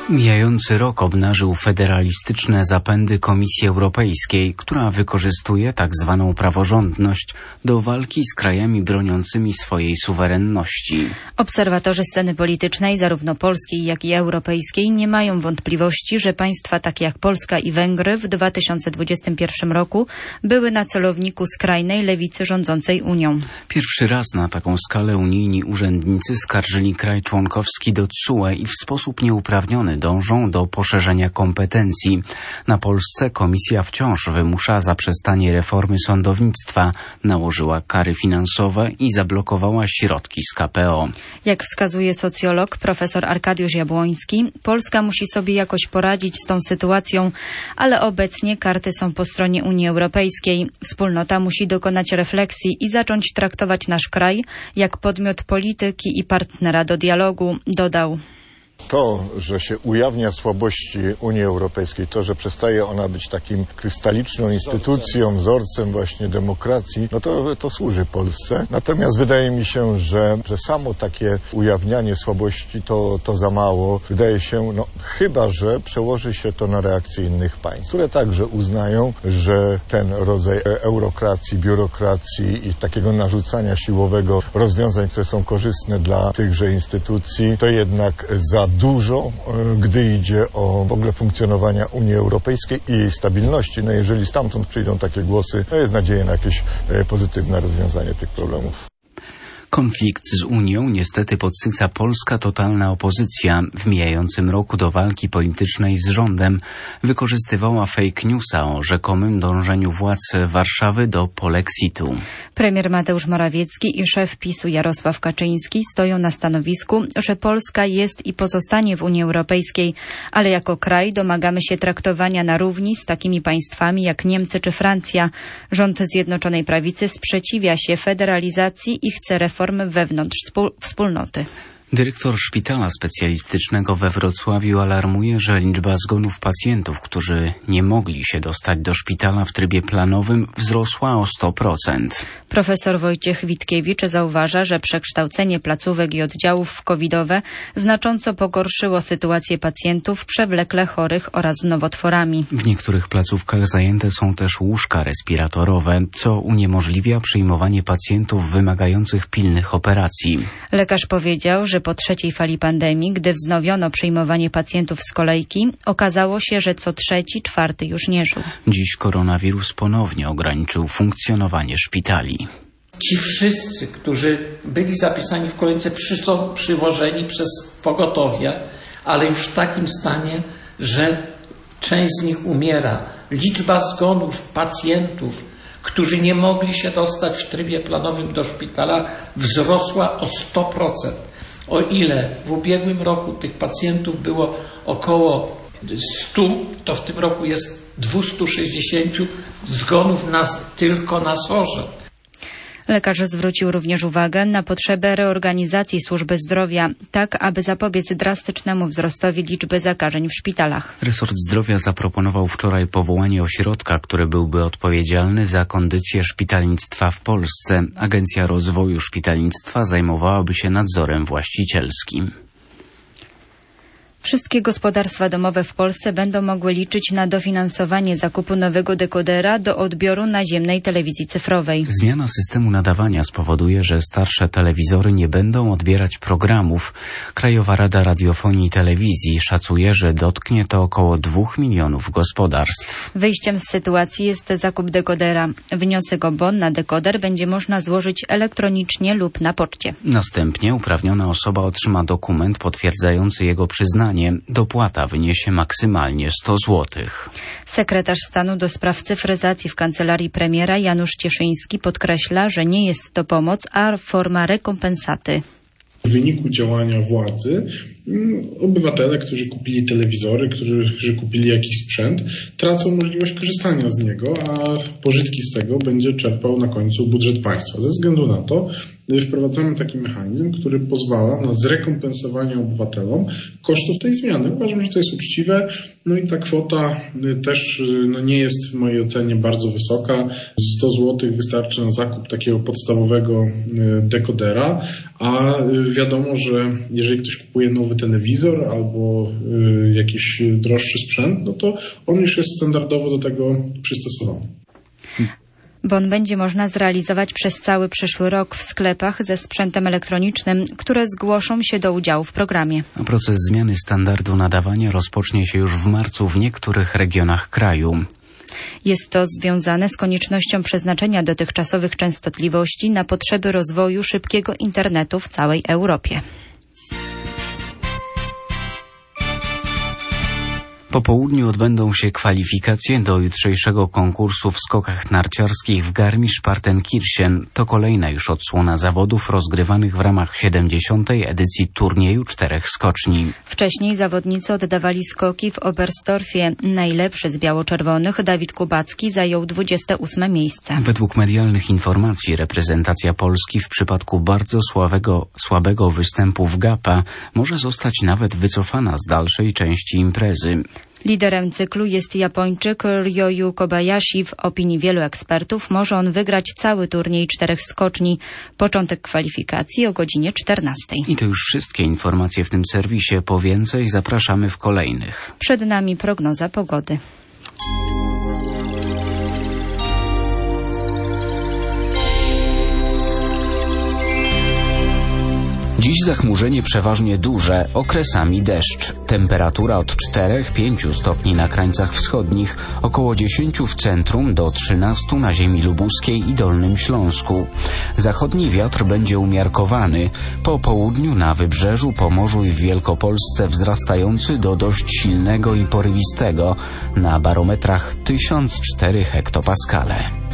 Mijający rok obnażył federalistyczne zapędy Komisji Europejskiej, która wykorzystuje tzw. praworządność do walki z krajami broniącymi swojej suwerenności. Obserwatorzy sceny politycznej, zarówno polskiej, jak i europejskiej, nie mają wątpliwości, że państwa takie jak Polska i Węgry w 2021 roku były na celowniku skrajnej lewicy rządzącej Unią. Pierwszy raz na taką skalę unijni urzędnicy skarżyli kraj członkowski do TSUE i w sposób nieuprawniony dążą do poszerzenia kompetencji. Na Polsce komisja wciąż wymusza zaprzestanie reformy sądownictwa, nałożyła kary finansowe i zablokowała środki z KPO. Jak wskazuje socjolog profesor Arkadiusz Jabłoński, Polska musi sobie jakoś poradzić z tą sytuacją, ale obecnie karty są po stronie Unii Europejskiej. Wspólnota musi dokonać refleksji i zacząć traktować nasz kraj jak podmiot polityki i partnera do dialogu, dodał. To, że się ujawnia słabości Unii Europejskiej, to, że przestaje ona być takim krystaliczną instytucją, wzorcem właśnie demokracji, no to służy Polsce. Natomiast wydaje mi się, że samo takie ujawnianie słabości to za mało. Wydaje się, chyba że przełoży się to na reakcje innych państw, które także uznają, że ten rodzaj eurokracji, biurokracji i takiego narzucania siłowego rozwiązań, które są korzystne dla tychże instytucji, to jednak za dużo, gdy idzie o w ogóle funkcjonowania Unii Europejskiej i jej stabilności. Jeżeli stamtąd przyjdą takie głosy, to jest nadzieja na jakieś pozytywne rozwiązanie tych problemów. Konflikt z Unią niestety podsyca polska totalna opozycja. W mijającym roku do walki politycznej z rządem wykorzystywała fake newsa o rzekomym dążeniu władz Warszawy do polexitu. Premier Mateusz Morawiecki i szef PiS-u Jarosław Kaczyński stoją na stanowisku, że Polska jest i pozostanie w Unii Europejskiej, ale jako kraj domagamy się traktowania na równi z takimi państwami jak Niemcy czy Francja. Rząd Zjednoczonej Prawicy sprzeciwia się federalizacji i chce reformy wewnątrz wspólnoty. Dyrektor szpitala specjalistycznego we Wrocławiu alarmuje, że liczba zgonów pacjentów, którzy nie mogli się dostać do szpitala w trybie planowym, wzrosła o 100%. Profesor Wojciech Witkiewicz zauważa, że przekształcenie placówek i oddziałów covidowe znacząco pogorszyło sytuację pacjentów przewlekle chorych oraz z nowotworami. W niektórych placówkach zajęte są też łóżka respiratorowe, co uniemożliwia przyjmowanie pacjentów wymagających pilnych operacji. Lekarz powiedział, że po trzeciej fali pandemii, gdy wznowiono przyjmowanie pacjentów z kolejki, okazało się, że co trzeci, czwarty już nie żył. Dziś koronawirus ponownie ograniczył funkcjonowanie szpitali. Ci wszyscy, którzy byli zapisani w kolejce, są przywożeni przez pogotowie, ale już w takim stanie, że część z nich umiera. Liczba zgonów pacjentów, którzy nie mogli się dostać w trybie planowym do szpitala, wzrosła o 100%. O ile w ubiegłym roku tych pacjentów było około 100, to w tym roku jest 260 zgonów tylko na SOR-ze. Lekarz zwrócił również uwagę na potrzebę reorganizacji służby zdrowia, tak aby zapobiec drastycznemu wzrostowi liczby zakażeń w szpitalach. Resort Zdrowia zaproponował wczoraj powołanie ośrodka, który byłby odpowiedzialny za kondycję szpitalnictwa w Polsce. Agencja Rozwoju Szpitalnictwa zajmowałaby się nadzorem właścicielskim. Wszystkie gospodarstwa domowe w Polsce będą mogły liczyć na dofinansowanie zakupu nowego dekodera do odbioru naziemnej telewizji cyfrowej. Zmiana systemu nadawania spowoduje, że starsze telewizory nie będą odbierać programów. Krajowa Rada Radiofonii i Telewizji szacuje, że dotknie to około 2 milionów gospodarstw. Wyjściem z sytuacji jest zakup dekodera. Wniosek o bon na dekoder będzie można złożyć elektronicznie lub na poczcie. Następnie uprawniona osoba otrzyma dokument potwierdzający jego przyznanie. Dopłata wyniesie maksymalnie 100 zł. Sekretarz stanu do spraw cyfryzacji w kancelarii premiera Janusz Cieszyński podkreśla, że nie jest to pomoc, a forma rekompensaty. W wyniku działania władzy obywatele, którzy kupili telewizory, którzy kupili jakiś sprzęt, tracą możliwość korzystania z niego, a pożytki z tego będzie czerpał na końcu budżet państwa. Ze względu na to wprowadzamy taki mechanizm, który pozwala na zrekompensowanie obywatelom kosztów tej zmiany. Uważam, że to jest uczciwe. No i ta kwota też nie jest w mojej ocenie bardzo wysoka. 100 zł wystarczy na zakup takiego podstawowego dekodera, a wiadomo, że jeżeli ktoś kupuje nowy telewizor albo jakiś droższy sprzęt, no to on już jest standardowo do tego przystosowany. Bon będzie można zrealizować przez cały przyszły rok w sklepach ze sprzętem elektronicznym, które zgłoszą się do udziału w programie. Proces zmiany standardu nadawania rozpocznie się już w marcu w niektórych regionach kraju. Jest to związane z koniecznością przeznaczenia dotychczasowych częstotliwości na potrzeby rozwoju szybkiego internetu w całej Europie. Po południu odbędą się kwalifikacje do jutrzejszego konkursu w skokach narciarskich w Garmisch-Partenkirchen. To kolejna już odsłona zawodów rozgrywanych w ramach 70. edycji turnieju 4 skoczni. Wcześniej zawodnicy oddawali skoki w Oberstdorfie. Najlepszy z biało-czerwonych, Dawid Kubacki, zajął 28. miejsce. Według medialnych informacji reprezentacja Polski w przypadku bardzo słabego występu w GAPA może zostać nawet wycofana z dalszej części imprezy. Liderem cyklu jest Japończyk Ryoyu Kobayashi. W opinii wielu ekspertów może on wygrać cały turniej 4 skoczni. Początek kwalifikacji o godzinie 14. I to już wszystkie informacje w tym serwisie. Po więcej zapraszamy w kolejnych. Przed nami prognoza pogody. Dziś zachmurzenie przeważnie duże, okresami deszcz. Temperatura od 4-5 stopni na krańcach wschodnich, około 10 w centrum do 13 na ziemi lubuskiej i Dolnym Śląsku. Zachodni wiatr będzie umiarkowany. Po południu na wybrzeżu, Pomorzu i w Wielkopolsce wzrastający do dość silnego i porywistego. Na barometrach 1004 hektopaskale.